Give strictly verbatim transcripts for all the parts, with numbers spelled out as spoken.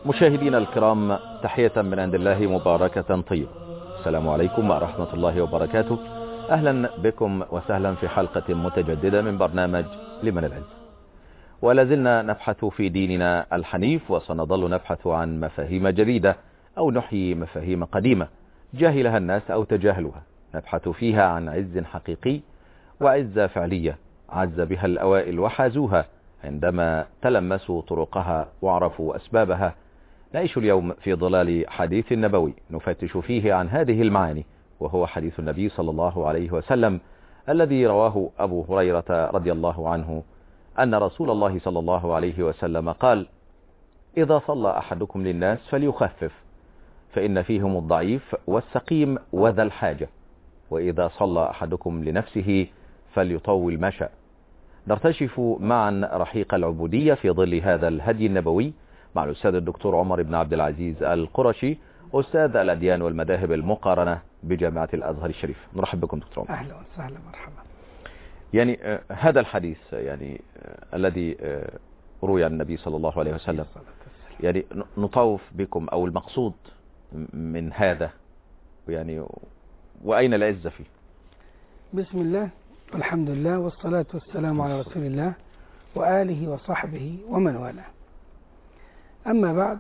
مشاهدينا الكرام، تحية من عند الله مباركة طيبة. السلام عليكم ورحمة الله وبركاته. أهلا بكم وسهلا في حلقة متجددة من برنامج لمن العلم. ولازلنا نبحث في ديننا الحنيف، وسنظل نبحث عن مفاهيم جديدة أو نحيي مفاهيم قديمة جاهلها الناس أو تجاهلوها. نبحث فيها عن عز حقيقي وعزة فعلية عز بها الأوائل وحازوها عندما تلمسوا طرقها وعرفوا أسبابها. نعيش اليوم في ظلال حديث نبوي نفتش فيه عن هذه المعاني، وهو حديث النبي صلى الله عليه وسلم الذي رواه أبو هريرة رضي الله عنه أن رسول الله صلى الله عليه وسلم قال: إذا صلى أحدكم للناس فليخفف، فإن فيهم الضعيف والسقيم وذا الحاجة، وإذا صلى أحدكم لنفسه فليطول ما شاء. نرتشف معا رحيق العبودية في ظل هذا الهدي النبوي مع الأستاذ الدكتور عمر بن عبد العزيز القرشي، أستاذ الأديان والمذاهب المقارنة بجامعة الأزهر الشريف. نرحب بكم دكتور عمر. أهلا وسهلا مرحبا. يعني آه هذا الحديث يعني آه الذي آه روي عن النبي صلى الله عليه وسلم، يعني نطوف بكم أو المقصود من هذا يعني وأين العزة فيه؟ بسم الله والحمد لله والصلاة والسلام على رسول الله وآله وصحبه ومن والاه. أما بعد،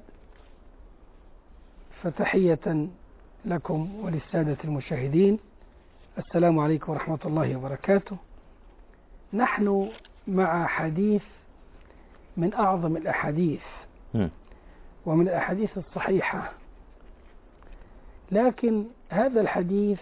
فتحية لكم وللسادة المشاهدين، السلام عليكم ورحمة الله وبركاته. نحن مع حديث من أعظم الأحاديث ومن الأحاديث الصحيحة، لكن هذا الحديث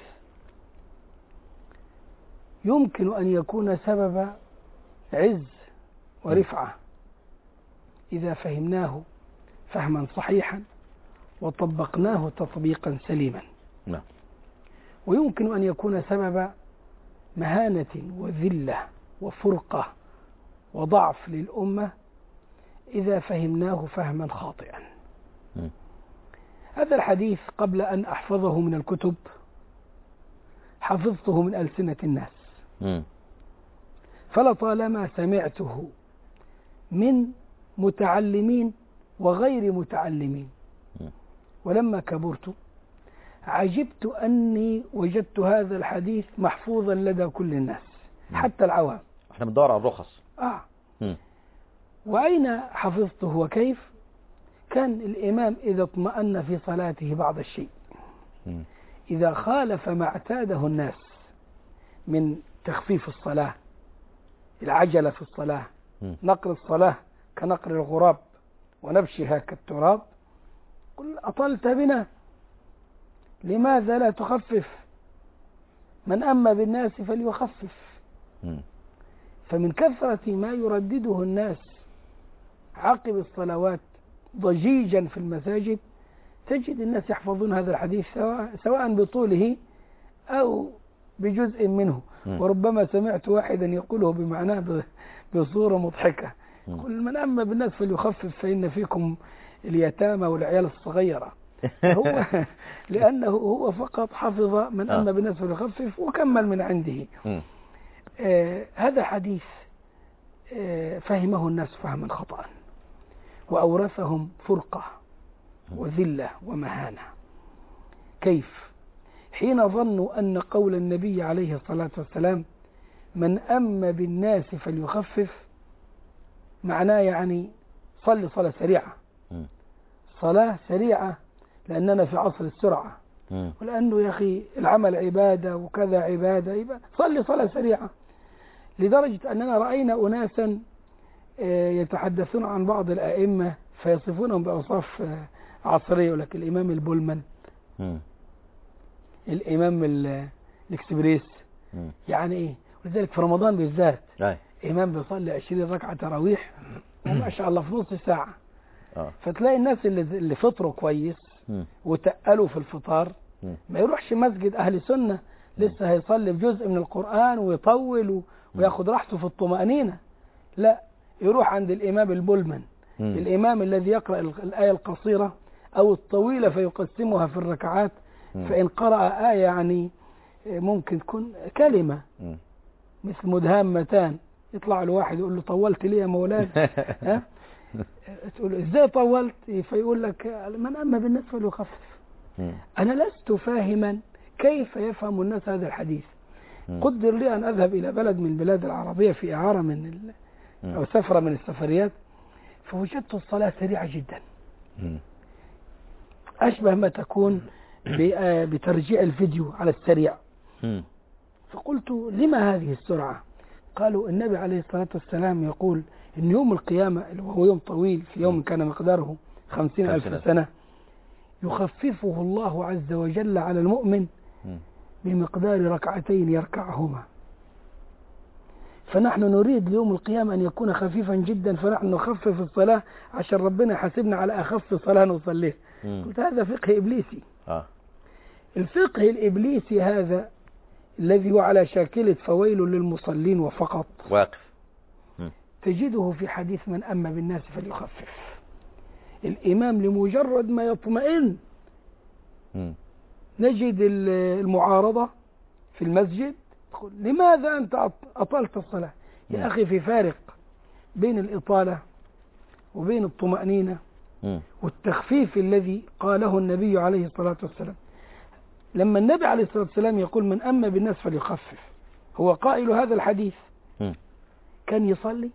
يمكن أن يكون سبب عز ورفعة إذا فهمناه فهما صحيحا وطبقناه تطبيقا سليما، ويمكن أن يكون سبب مهانة وذلة وفرقة وضعف للأمة إذا فهمناه فهما خاطئا. هذا الحديث قبل أن أحفظه من الكتب حفظته من ألسنة الناس، فلطالما سمعته من متعلمين وغير متعلمين، ولما كبرت عجبت أني وجدت هذا الحديث محفوظا لدى كل الناس حتى العوام. احنا بندور على الرخص. آه. وأين حفظته وكيف؟ كان الإمام إذا اطمأن في صلاته بعض الشيء، إذا خالف ما اعتاده الناس من تخفيف الصلاة، العجلة في الصلاة، نقر الصلاة كنقر الغراب ونبشها كالتراب، قل أطلت بنا، لماذا لا تخفف؟ من أما بالناس فليخفف. فمن كثرة ما يردده الناس عقب الصلوات ضجيجا في المساجد تجد الناس يحفظون هذا الحديث سواء, سواء بطوله أو بجزء منه. وربما سمعت واحدا يقوله بمعناه بصورة مضحكة، قل من أما بالناس فليخفف فإن فيكم اليتامى والعيال الصغيرة. هو لأنه هو فقط حفظ من أما بالناس فليخفف وكمل من عنده. آه هذا حديث آه فهمه الناس فهما خطأ وأورثهم فرقة وذلة ومهانة. كيف؟ حين ظنوا أن قول النبي عليه الصلاة والسلام من أما بالناس فليخفف معناه يعني صل صلاة سريعة، صلاة سريعة، لأننا في عصر السرعة، ولأنه يا أخي العمل عبادة وكذا عبادة، يبقى صل صلاة سريعة. لدرجة أننا رأينا أناسا يتحدثون عن بعض الأئمة فيصفونهم بأوصاف عصرية، ولكن الإمام البولمان، الإمام الإكسبريس، يعني إيه؟ ولذلك في رمضان بالذات إمام بيصلي عشرين ركعة تراويح وما شاء الله في نص ساعة. فتلاقي الناس اللي, اللي فطروا كويس وتقلوا في الفطار ما يروحش مسجد أهل السنة لسه هيصلي بجزء من القرآن ويطول وياخد راحته في الطمأنينة، لا، يروح عند الإمام البولمان، الإمام الذي يقرأ الآية القصيرة أو الطويلة فيقسمها في الركعات، فإن قرأ آية يعني ممكن تكون كلمة مثل مدهامتان، يطلع له واحد يقول له طولت ليه يا مولانا؟ ها؟ تقول له ازاي طولت؟ فيقول لك من أما بالناس فليخفف. أنا لست فاهما كيف يفهم الناس هذا الحديث. قدر لي أن أذهب إلى بلد من البلاد العربية في إعارة من ال... أو سفرة من السفريات، فوجدت الصلاة سريعة جدا، أشبه ما تكون بترجيع الفيديو على السريع. فقلت لما هذه السرعة؟ قالوا النبي عليه الصلاة والسلام يقول إن يوم القيامة وهو يوم طويل، في يوم كان مقداره خمسين ألف سنة، يخففه الله عز وجل على المؤمن بمقدار ركعتين يركعهما. فنحن نريد ليوم القيامة أن يكون خفيفا جدا، فنحن نخفف الصلاة عشان ربنا يحاسبنا على أخف صلاة نصليه. قلت هذا فقه إبليسي. آه. الفقه الإبليسي هذا الذي هو على شاكلة فويل للمصلين وفقط واقف، تجده في حديث من أما بالناس فليخفف. الإمام لمجرد ما يطمئن م. نجد المعارضة في المسجد، لماذا أنت أطلت الصلاة؟ م. يا أخي في فارق بين الإطالة وبين الطمأنينة م. والتخفيف الذي قاله النبي عليه الصلاة والسلام. لما النبي عليه الصلاة والسلام يقول من أما بالناس فليخفف، هو قائل هذا الحديث م. كان يصلي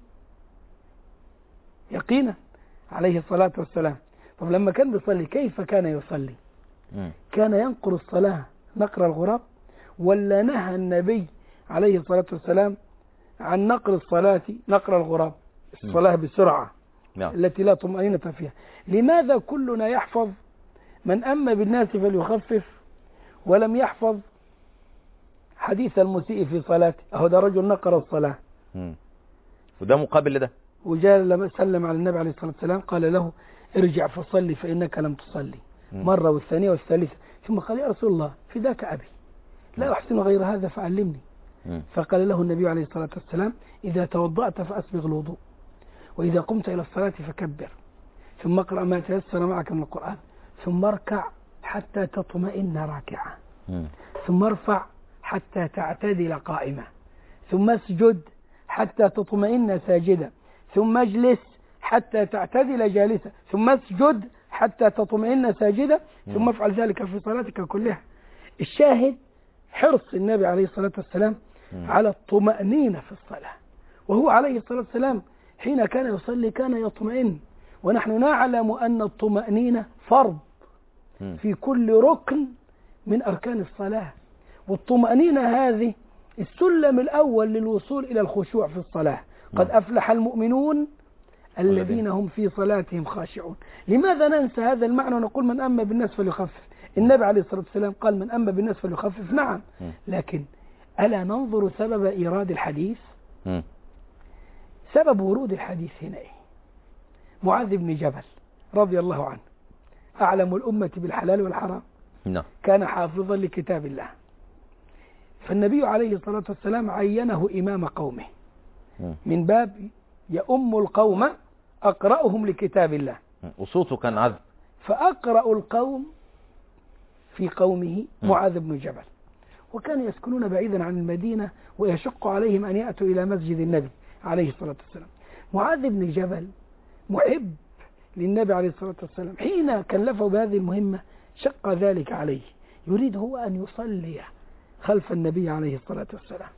يقينا عليه الصلاة والسلام. طب لما كان بيصلي كيف كان يصلي؟ م. كان ينقر الصلاة نقر الغراب، ولا نهى النبي عليه الصلاة والسلام عن نقر الصلاة نقر الغراب، الصلاة م. بسرعة نعم. التي لا طمأنينة فيها؟ لماذا كلنا يحفظ من أما بالناس فليخفف ولم يحفظ حديث المسيء في صلاته؟ أهو ده رجل نقر الصلاة م. وده مقابل لده. وجاء لما سلم على النبي عليه الصلاة والسلام قال له ارجع فصلي فإنك لم تصلي م. مرة والثانية والثالثة، ثم قال يا رسول الله فداك أبي لا أحسن غير هذا فعلمني. م. فقال له النبي عليه الصلاة والسلام إذا توضأت فأسبغ الوضوء، وإذا قمت إلى الصلاة فكبر، ثم اقرأ ما تيسر معك من القرآن، ثم اركع حتى تطمئن راكعا، ثم ارفع حتى تعتدل قائمة، ثم اسجد حتى تطمئن ساجدا، ثم اجلس حتى تعتدل جالسا، ثم اسجد حتى تطمئن ساجدا، ثم افعل ذلك في صلاتك كلها. الشاهد حرص النبي عليه الصلاة والسلام على الطمأنينة في الصلاة، وهو عليه الصلاة والسلام حين كان يصلي كان يطمئن، ونحن نعلم أن الطمأنينة فرض في كل ركن من أركان الصلاة. والطمأنينة هذه السلم الأول للوصول إلى الخشوع في الصلاة. قد أفلح المؤمنون الذين هم في صلاتهم خاشعون. لماذا ننسى هذا المعنى ونقول من أما بالناس فليخفف؟ النبي عليه الصلاة والسلام قال من أما بالناس فليخفف، نعم، لكن ألا ننظر سبب إيراد الحديث؟ سبب ورود الحديث هنا إيه؟ معاذ بن جبل رضي الله عنه أعلم الأمة بالحلال والحرام، كان حافظا لكتاب الله، فالنبي عليه الصلاة والسلام عينه إمام قومه من باب يؤم القوم أقرأهم لكتاب الله، وصوته كان عذب، فأقرأ القوم في قومه معاذ بن جبل، وكانوا يسكنون بعيدا عن المدينة ويشق عليهم أن يأتوا إلى مسجد النبي عليه الصلاة والسلام. معاذ بن جبل محب للنبي عليه الصلاة والسلام، حين كلفه بهذه المهمة شق ذلك عليه، يريد هو أن يصلي خلف النبي عليه الصلاة والسلام،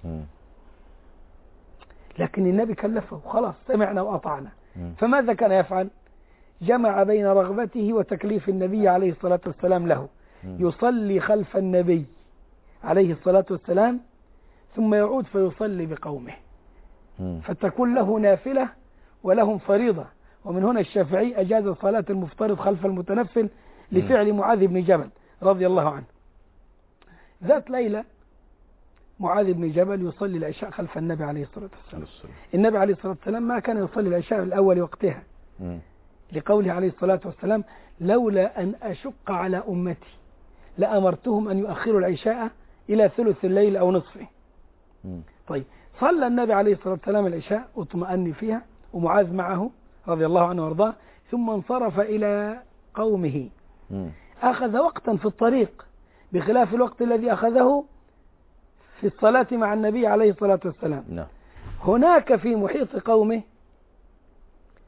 لكن النبي كلفه خلاص سمعنا وأطعنا. فماذا كان يفعل؟ جمع بين رغبته وتكليف النبي عليه الصلاة والسلام له، يصلي خلف النبي عليه الصلاة والسلام ثم يعود فيصلي بقومه، فتكون له نافلة ولهم فريضة. ومن هنا الشافعي أجاز صلاة المفترض خلف المتنفل لفعل معاذ بن جبل رضي الله عنه. ذات ليلة معاذ بن جبل يصلي العشاء خلف النبي عليه الصلاة والسلام. النبي عليه الصلاة والسلام ما كان يصلي العشاء الأول وقتها، لقوله عليه الصلاة والسلام لولا أن أشق على أمتي لأمرتهم أن يؤخروا العشاء إلى ثلث الليل أو نصفه. طيب صلى النبي عليه الصلاة والسلام العشاء واطمأن فيها ومعاذ معه رضي الله عنه وارضاه، ثم انصرف إلى قومه. أخذ وقتا في الطريق بخلاف الوقت الذي أخذه في الصلاة مع النبي عليه الصلاة والسلام. هناك في محيط قومه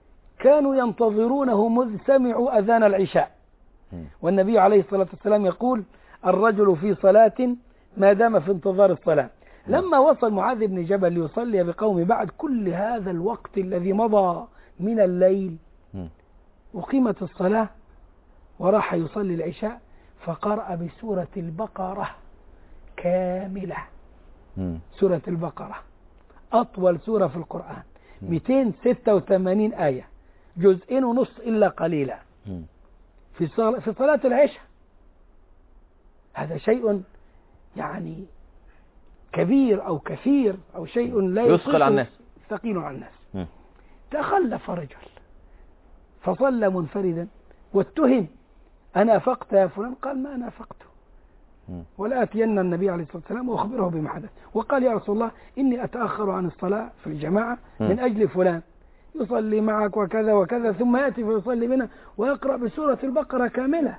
كانوا ينتظرونه مذ سمعوا أذان العشاء. والنبي عليه الصلاة والسلام يقول الرجل في صلاة ما دام في انتظار الصلاة. لما وصل معاذ بن جبل ليصلي بقوم بعد كل هذا الوقت الذي مضى من الليل وقيمة الصلاة وراح يصلي العشاء، فقرأ بسورة البقرة كاملة. سورة البقرة أطول سورة في القرآن، مئتين وستة وثمانين آية، جزئين ونص إلا قليلا في في صلاة العشاء. هذا شيء يعني كبير أو كثير أو شيء لا يثقل على الناس، ثقيل على الناس. تخلف رجل فصلى منفردا واتهم أنا أفقت يا فلان، قال ما أنا أفقته، ولا أتين النبي عليه الصلاة والسلام وأخبره بما حدث. وقال يا رسول الله إني أتأخر عن الصلاة في الجماعة من أجل فلان يصلي معك وكذا وكذا، ثم يأتي فيصلي بنا ويقرأ بسورة البقرة كاملة.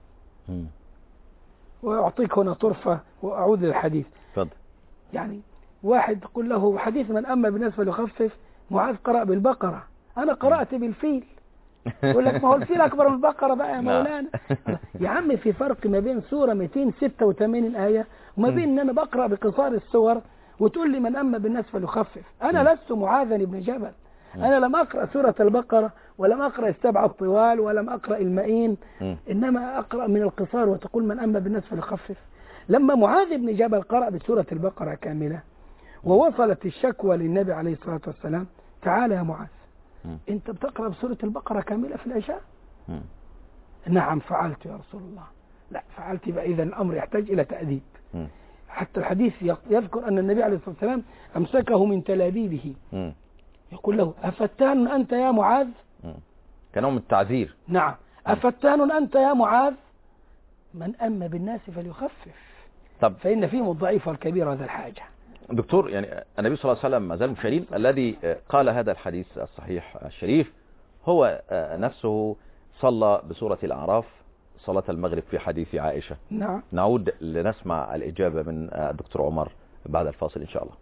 وأعطيك هنا طرفة وأعود للحديث. فضل. يعني واحد تقول له حديث من أما بالناس فليخفف، معاذ قرأ بالبقرة، أنا قرأت بالفيل. يقول لك ما هو الفيل أكبر من البقرة بقى يا مولانا. يا عم في فرق ما بين سورة مئتين وستة وثمانين آية وما بين أن أنا بقرأ بقصار السور وتقول لي من أما بالناس فليخفف. أنا لست معاذا بن جبل، أنا لم أقرأ سورة البقرة ولم أقرأ السبع الطوال ولم أقرأ المئين، إنما أقرأ من القصار وتقول من أما بالناس فليخفف. لما معاذ بن جبل قرأ بسورة البقرة كاملة ووصلت الشكوى للنبي عليه الصلاة والسلام، تعال يا معاذ أنت بتقرأ بسورة البقرة كاملة في العشاء؟ نعم فعلت يا رسول الله. لا فعلت بقى، إذا الأمر يحتاج إلى تأديب. حتى الحديث يذكر أن النبي عليه الصلاة والسلام أمسكه من تلابيبه يقول له أفتان أنت يا معاذ؟ كنوع من التعذير. نعم أفتان أنت يا معاذ؟ من أما بالناس فليخفف. طب فإن فيهم الضعيف والكبير هذا الحاجة. دكتور، يعني النبي صلى الله عليه وسلم ما زال مشارين الذي قال هذا الحديث الصحيح الشريف هو نفسه صلى بسورة الأعراف صلاة المغرب في حديث عائشة. نعم. نعود لنسمع الإجابة من الدكتور عمر بعد الفاصل إن شاء الله.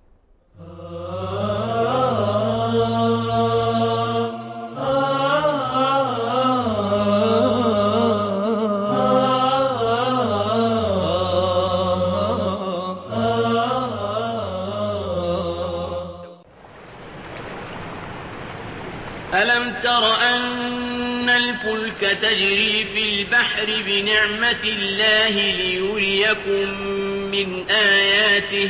ألم تر أن الفلك تجري في البحر بنعمة الله ليريكم من آياته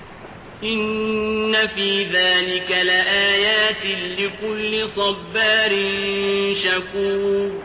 إن في ذلك لآيات لكل صبار شكور.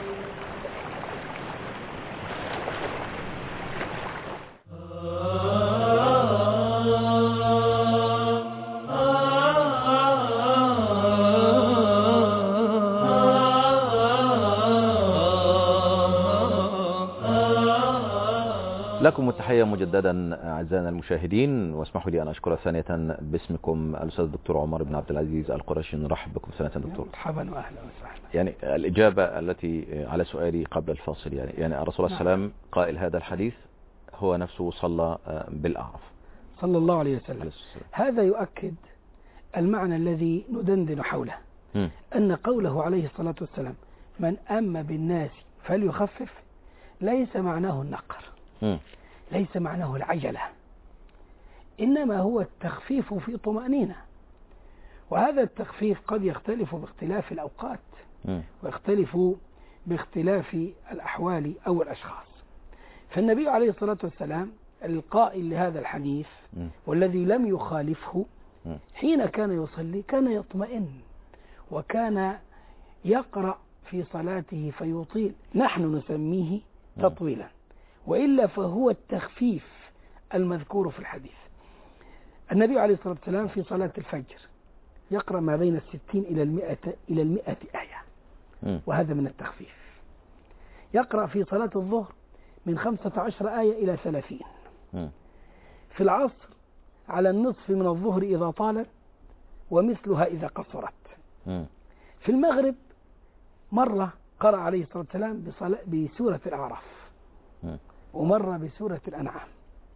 لكم التحية مجددا أعزائنا المشاهدين، واسمحوا لي أن أشكر ثانية باسمكم الأستاذ الدكتور عمر بن عبد العزيز القرشي. نرحب بكم ثانية دكتور. مرحبا وأهلا وسهلا. يعني الإجابة التي على سؤالي قبل الفاصل، يعني يعني الرسول صلى الله عليه وسلم قائل هذا الحديث هو نفسه صلى بالأعراف صلى الله عليه وسلم. هذا يؤكد المعنى الذي ندندن حوله، م. أن قوله عليه الصلاة والسلام من أما بالناس فليخفف ليس معناه النقر، م. ليس معناه العجلة، إنما هو التخفيف في طمأنينة. وهذا التخفيف قد يختلف باختلاف الأوقات م. ويختلف باختلاف الأحوال أو الأشخاص. فالنبي عليه الصلاة والسلام القائل لهذا الحديث م. والذي لم يخالفه م. حين كان يصلي كان يطمئن وكان يقرأ في صلاته فيطيل، نحن نسميه تطويلا، وإلا فهو التخفيف المذكور في الحديث. النبي عليه الصلاة والسلام في صلاة الفجر يقرأ ما بين الستين إلى المئة إلى المئة آية، وهذا من التخفيف. يقرأ في صلاة الظهر من خمسة عشر آية إلى ثلاثين. في العصر على النصف من الظهر إذا طالت ومثلها إذا قصرت. في المغرب مرة قرأ عليه الصلاة والسلام بسورة الأعراف، ومرة بسورة الأنعام،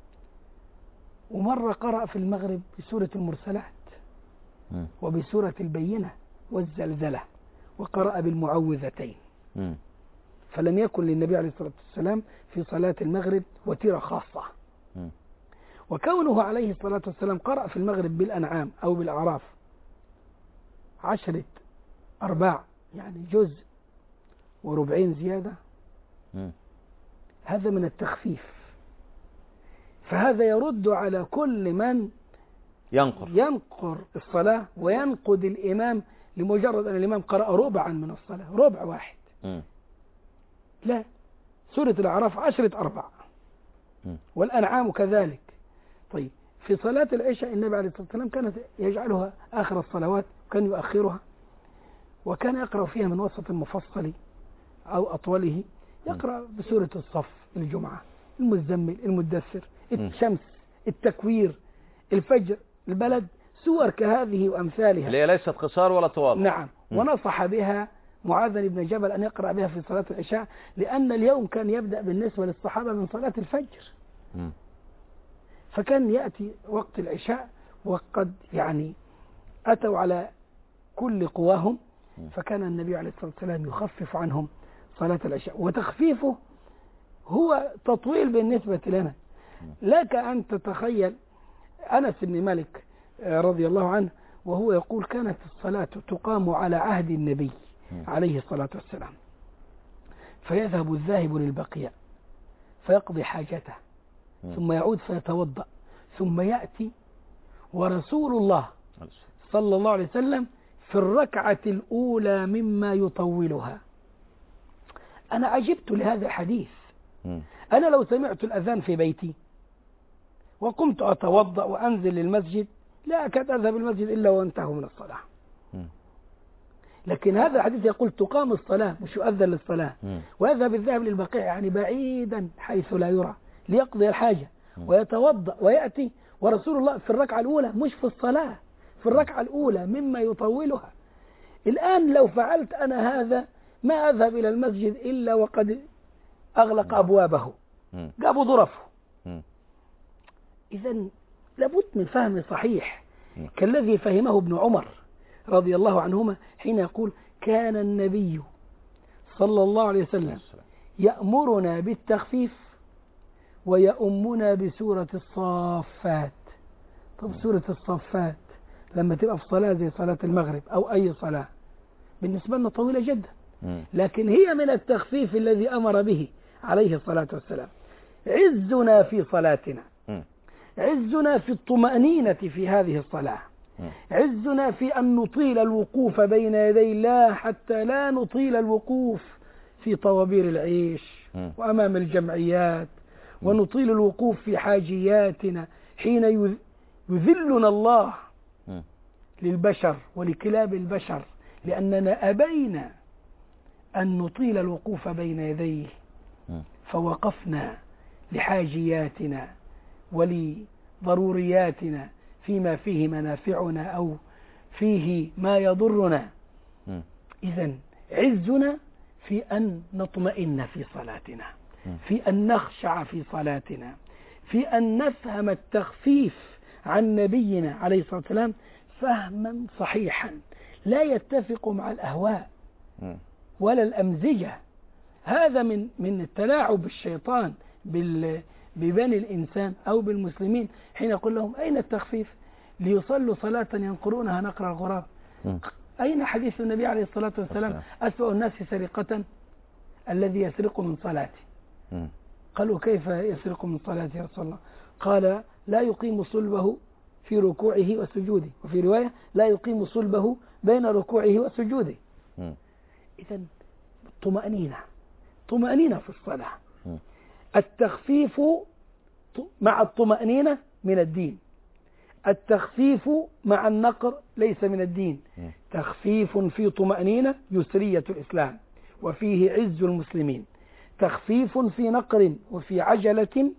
ومرة قرأ في المغرب بسورة المرسلات وبسورة البينة والزلزلة وقرأ بالمعوذتين. م. فلم يكن للنبي عليه الصلاة والسلام في صلاة المغرب وتيرة خاصة. م. وكونه عليه الصلاة والسلام قرأ في المغرب بالأنعام أو بالأعراف عشرة أرباع، يعني جزء وربعين زيادة، م. هذا من التخفيف. فهذا يرد على كل من ينقر ينقر الصلاة وينقد الإمام لمجرد أن الإمام قرأ ربعا من الصلاة، ربع واحد. م. لا، سورة الأعراف عشرة أرباع، م. والأنعام كذلك. طيب في صلاة العشاء النبي عليه الصلاة والسلام كانت يجعلها آخر الصلوات، وكان يؤخرها، وكان يقرأ فيها من وسط المفصل أو أطوله، يقرأ بسورة الصف، الجمعة، المزمل، المدثر، الشمس، التكوير، الفجر، البلد، سور كهذه وأمثالها، اللي هي ليست قصار ولا طوال. نعم. م. ونصح بها معاذ بن جبل أن يقرأ بها في صلاة العشاء، لأن اليوم كان يبدأ بالنسبة للصحابة من صلاة الفجر. م. فكان يأتي وقت العشاء وقد يعني أتوا على كل قواهم، فكان النبي عليه الصلاة والسلام يخفف عنهم صلاة العشاء، وتخفيفه هو تطويل بالنسبة لنا. لك أن تتخيل أنس بن مالك رضي الله عنه وهو يقول كانت الصلاة تقام على عهد النبي عليه الصلاة والسلام، فيذهب الذاهب للبقيع فيقضي حاجته، ثم يعود فيتوضأ، ثم يأتي ورسول الله صلى الله عليه وسلم في الركعة الأولى مما يطولها. أنا عجبت لهذا الحديث. أنا لو سمعت الأذان في بيتي وقمت أتوضأ وأنزل للمسجد لا أكاد أذهب المسجد إلا وانتهوا من الصلاة. لكن هذا الحديث يقول تقام الصلاة مش يؤذن للصلاة، ويذهب الذهب للبقيع يعني بعيدا حيث لا يرى ليقضي الحاجة ويتوضأ ويأتي ورسول الله في الركعة الأولى، مش في الصلاة، في الركعة الأولى مما يطولها. الآن لو فعلت أنا هذا ما أذهب إلى المسجد إلا وقد أغلق أبوابه، جابوا ظرفه. إذن لابد من فهم صحيح كالذي فهمه ابن عمر رضي الله عنهما حين يقول كان النبي صلى الله عليه وسلم يأمرنا بالتخفيف ويأمنا بسورة الصافات. طب سورة الصافات لما تبقى في صلاة زي صلاة المغرب أو أي صلاة بالنسبة لنا طويلة جدا، لكن هي من التخفيف الذي أمر به عليه الصلاة والسلام. عزنا في صلاتنا، عزنا في الطمأنينة في هذه الصلاة، عزنا في أن نطيل الوقوف بين يدي الله حتى لا نطيل الوقوف في طوابير العيش وأمام الجمعيات، ونطيل الوقوف في حاجياتنا حين يذلنا الله للبشر ولكلاب البشر، لأننا أبينا أن نطيل الوقوف بين يديه فوقفنا لحاجياتنا ولضرورياتنا فيما فيه منافعنا أو فيه ما يضرنا. إذن عزنا في أن نطمئن في صلاتنا، في أن نخشع في صلاتنا، في أن نفهم التخفيف عن نبينا عليه الصلاة والسلام فهما صحيحا لا يتفق مع الأهواء ولا الأمزجة. هذا من من التلاعب الشيطان ببني الإنسان أو بالمسلمين حين يقول لهم أين التخفيف ليصلوا صلاة ينقرونها نقر الغراب. أين حديث النبي عليه الصلاة والسلام أسوأ الناس سرقة الذي يسرق من صلاته؟ قالوا كيف يسرق من صلاته يا رسول الله؟ قال لا يقيم صلبه في ركوعه وسجوده، وفي رواية لا يقيم صلبه بين ركوعه وسجوده. إذن طمأنينة، طمأنينة في الصلاة. التخفيف مع الطمأنينة من الدين، التخفيف مع النقر ليس من الدين. تخفيف في طمأنينة يسرية الإسلام وفيه عز المسلمين، تخفيف في نقر وفي عجلة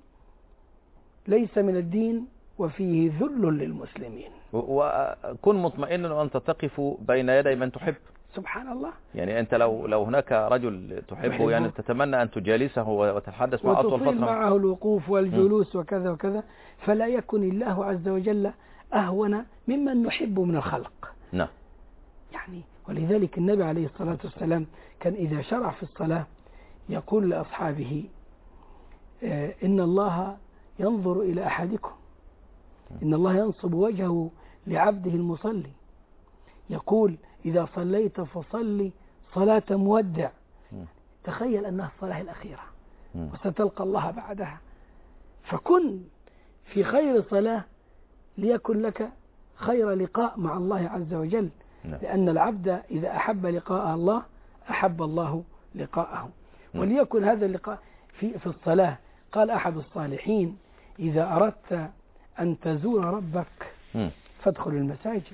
ليس من الدين وفيه ذل للمسلمين. وكن مطمئنا وأنت تقف بين يدي من تحب. سبحان الله. يعني أنت لو لو هناك رجل تحبه يعني تتمنى أن تجالسه وتتحدث معه أطول فترة، وتطيل معه الوقوف والجلوس م. وكذا وكذا، فلا يكن الله عز وجل أهون ممن نحب من الخلق. نعم. يعني ولذلك النبي عليه الصلاة والسلام كان إذا شرع في الصلاة يقول لأصحابه إن الله ينظر إلى أحدكم، إن الله ينصب وجهه لعبده المصلي، يقول إذا صليت فصلي صلاة مودع، تخيل أنها الصلاة الأخيرة وستلقى الله بعدها، فكن في خير صلاة ليكن لك خير لقاء مع الله عز وجل، لأن العبد إذا أحب لقاء الله أحب الله لقاءه، وليكن هذا اللقاء في, في الصلاة. قال أحد الصالحين إذا أردت أن تزور ربك فادخل المساجد،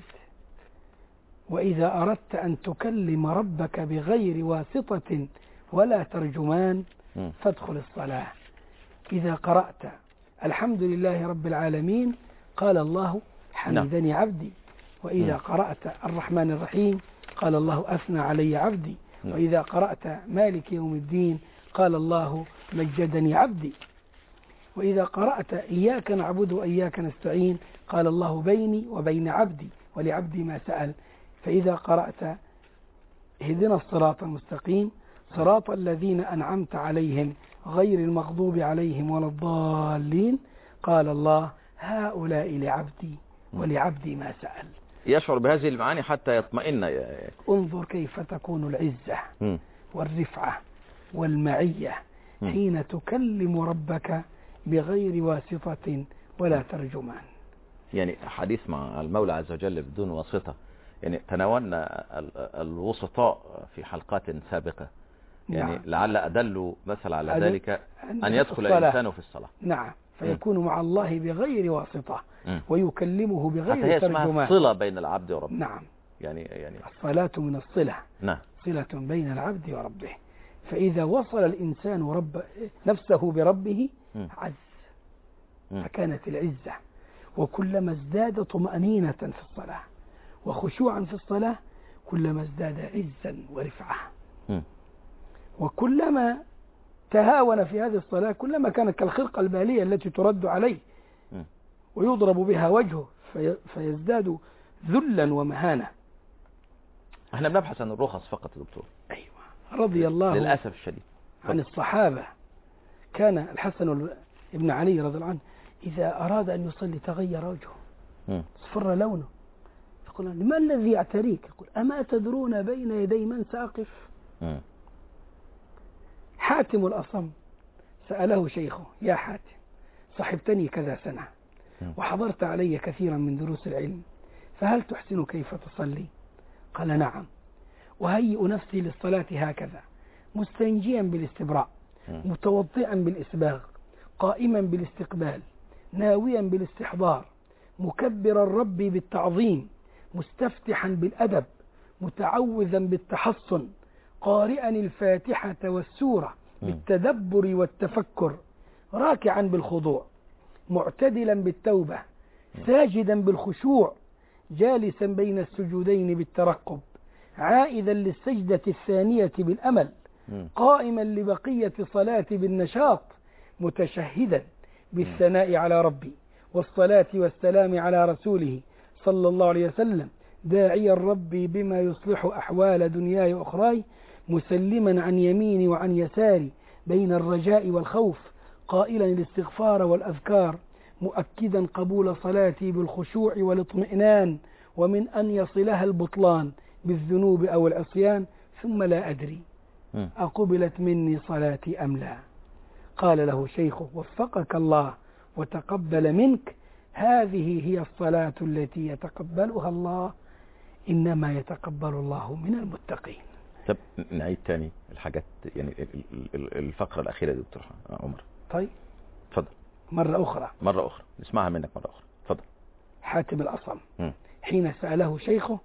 وإذا أردت أن تكلم ربك بغير واسطة ولا ترجمان فادخل الصلاة. إذا قرأت الحمد لله رب العالمين قال الله حمدني عبدي، وإذا قرأت الرحمن الرحيم قال الله أثنى علي عبدي، وإذا قرأت مالك يوم الدين قال الله مجدني عبدي، وإذا قرأت إياك نعبد وإياك نستعين قال الله بيني وبين عبدي ولعبدي ما سأل. فإذا قرأت اهدنا الصراط المستقيم صراط الذين أنعمت عليهم غير المغضوب عليهم ولا الضالين قال الله هؤلاء لعبدي ولعبدي ما سأل. يشعر بهذه المعاني حتى يطمئن. انظر كيف تكون العزة م. والرفعة والمعية م. حين تكلم ربك بغير واسطة ولا ترجمان. يعني حديث مع المولى عز وجل بدون واسطة، يعني تناولنا الوسطاء في حلقات سابقة، يعني نعم. لعل أدل مثل على ذلك أن يدخل الإنسان في الصلاة. نعم، فيكون م. مع الله بغير واسطة م. ويكلمه بغير حتى هي ترجمان. اسمها صلة بين العبد وربه. نعم، يعني يعني الصلاة من الصلة. نعم، صلة بين العبد وربه. فإذا وصل الإنسان رب نفسه بربه م. عز م. فكانت العزة، وكلما ازداد طمأنينة في الصلاة وخشوعا في الصلاة كلما ازداد عزا ورفعة م. وكلما تهاون في هذه الصلاة كلما كانت كالخرقة البالية التي ترد عليه م. ويضرب بها وجهه في فيزداد ذلا ومهانة. احنا بنبحث عن الرخص فقط يا دكتور. أيوة، رضي الله للأسف الشديد عن الصحابة. كان الحسن بن علي رضي الله عنه إذا أراد أن يصلي تغير وجهه اصفر لونه، يقول ما الذي يعتريك؟ يقول أما تدرون بين يدي من سأقف؟ م. حاتم الأصم سأله شيخه يا حاتم صحبتني كذا سنة وحضرت علي كثيرا من دروس العلم، فهل تحسن كيف تصلي؟ قال نعم، وهيئ نفسي للصلاة هكذا مستنجيا بالاستبراء متوضئا بالإسباغ قائما بالاستقبال ناويا بالاستحضار مكبرا ربي بالتعظيم مستفتحا بالأدب متعوذا بالتحصن قارئا الفاتحة والسورة بالتدبر والتفكر راكعا بالخضوع معتدلا بالتوبة ساجدا بالخشوع جالسا بين السجودين بالترقب عائدا للسجدة الثانية بالأمل قائما لبقية صلاتي بالنشاط متشهدا بالثناء على ربي والصلاة والسلام على رسوله صلى الله عليه وسلم داعيا ربي بما يصلح أحوال دنياي وأخراي مسلما عن يميني وعن يساري بين الرجاء والخوف قائلا الاستغفار والأذكار مؤكدا قبول صلاتي بالخشوع والاطمئنان ومن أن يصلها البطلان بالذنوب أو العصيان ثم لا أدري أقبلت مني صلاتي أم لا. قال له شيخه وفقك الله وتقبل منك هذه هي الصلاة التي يتقبلها الله إنما يتقبل الله من المتقين. طب نعيد تاني الحاجات يعني الفقرة الأخيرة يا دكتور عمر. طيب تفضل مرة أخرى مرة أخرى نسمعها منك مرة أخرى. تفضل. حاتم الأصم م. حين سأله شيخه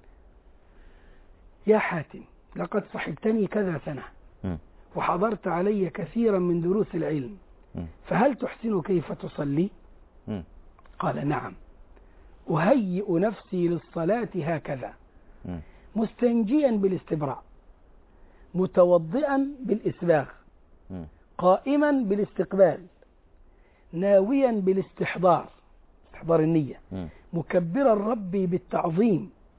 يا حاتم لقد صحبتني كذا سنة م. وحضرت علي كثيرا من دروس العلم م. فهل تحسن كيف تصلي؟ م. قال نعم، أهيئ نفسي للصلاة هكذا م. مستنجيا بالاستبراء متوضئا بالإسباغ م. قائما بالاستقبال ناويا بالاستحضار استحضار النية م. مكبرا ربي بالتعظيم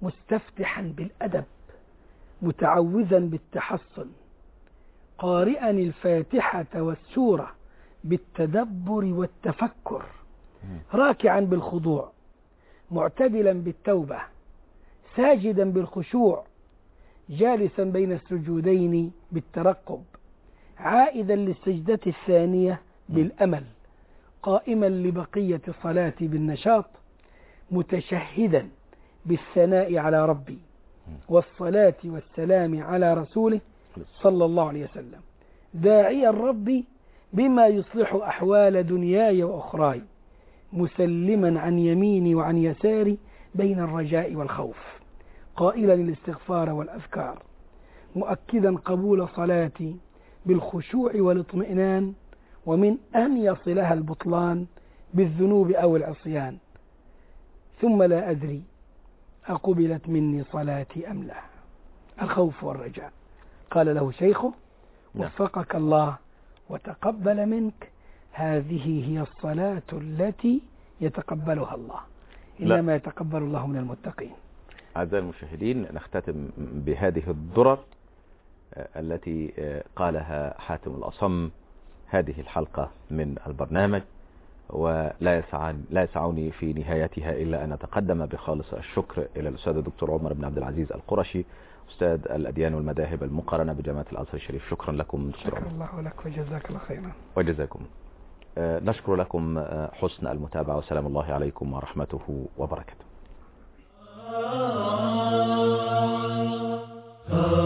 مستفتحا بالأدب متعوذا بالتحصن قارئا الفاتحة والسورة بالتدبر والتفكر راكعا بالخضوع معتدلا بالتوبة ساجدا بالخشوع جالسا بين السجودين بالترقب عائدا للسجدة الثانية بالأمل قائما لبقية الصلاة بالنشاط متشهدا بالثناء على ربي والصلاة والسلام على رسوله صلى الله عليه وسلم داعيا ربي بما يصلح أحوال دنياي وأخراي مسلما عن يميني وعن يساري بين الرجاء والخوف قائلا الاستغفار والأذكار مؤكدا قبول صلاتي بالخشوع والاطمئنان ومن أن يصلها البطلان بالذنوب أو العصيان ثم لا أدري أقبلت مني صلاتي أم لا. الخوف والرجاء. قال له شيخه وفقك الله وتقبل منك هذه هي الصلاة التي يتقبلها الله إنما يتقبل الله من المتقين. أعزائي المشاهدين نختتم بهذه الدرر التي قالها حاتم الأصم هذه الحلقة من البرنامج ولا يسعني لا يسعني في نهايتها إلا أن أتقدم بخالص الشكر إلى الأستاذ الدكتور عمر بن عبد العزيز القرشي أستاذ الأديان والمذاهب المقارنة بجامعة الأزهر الشريف. شكرا لكم دكتور عمر. شكرا الله لك وجزاك الله خيرا. وجزاكم. نشكر لكم حسن المتابعة وسلام الله عليكم ورحمته وبركاته.